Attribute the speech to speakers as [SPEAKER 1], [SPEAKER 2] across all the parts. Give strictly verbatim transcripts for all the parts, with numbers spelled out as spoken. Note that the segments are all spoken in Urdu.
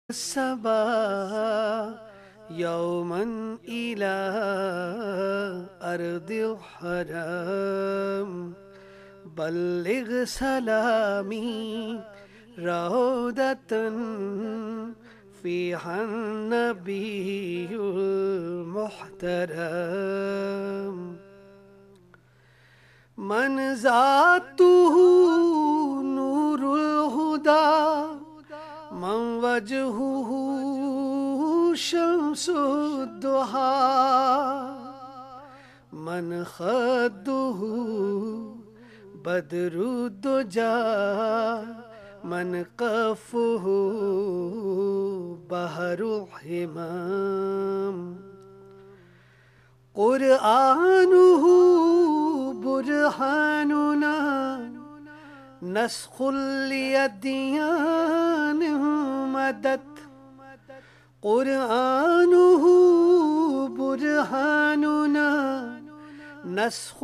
[SPEAKER 1] السبا يوما إلى أرض الحرام بلغ سلامي روضة فيها النبي المحترم من ذاته نور الهدى من وجهه شمس الضحى من خده بدر الدجى من قفه بحر الحمام قرآنه برهاننا نسخ للديان مدد قرآنه برهاننا نسخ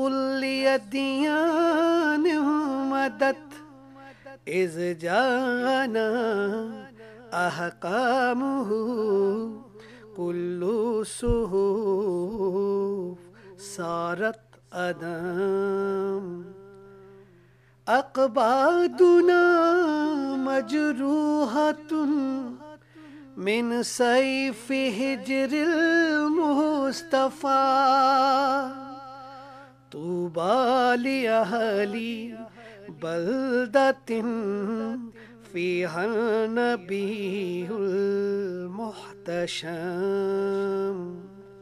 [SPEAKER 1] للديان مدد إذ جاءنا أحكامه كل صحف صارت أدام أقبادنا مجروحة من سيف هجر المصطفى طوبى لأهل بلدة فيها النبي المحتشم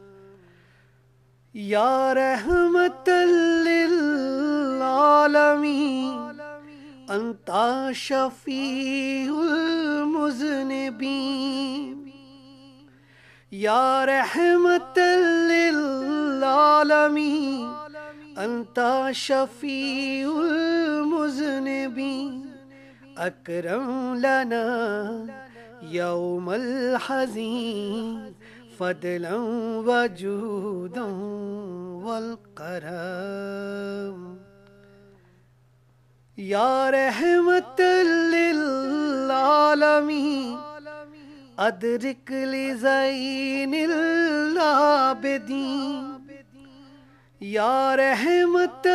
[SPEAKER 1] يا رحمة للعالمين أنت شفيع المذنبين يا رحمة للعالمين أنت شفيع المذنبين أكرم لنا يوم الحزين فضلا وجودا والكرم يا رحمة للعالمين أدرك لزين العابدين يا رحمة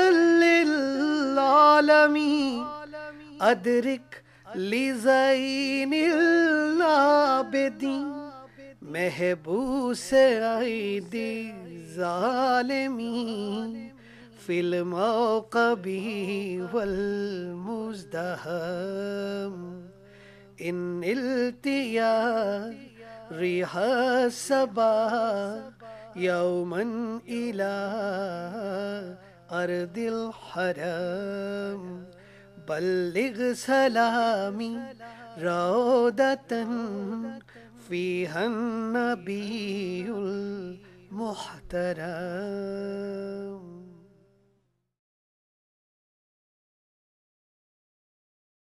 [SPEAKER 1] للعالمين أدرك لزين العابدين محبوس أيدي ظالمين في الموقب والمزدحم إن التيا ريح الصبا يوما إلى أرض الحرام بلغ سلامي روضة فيها النبي المحترم.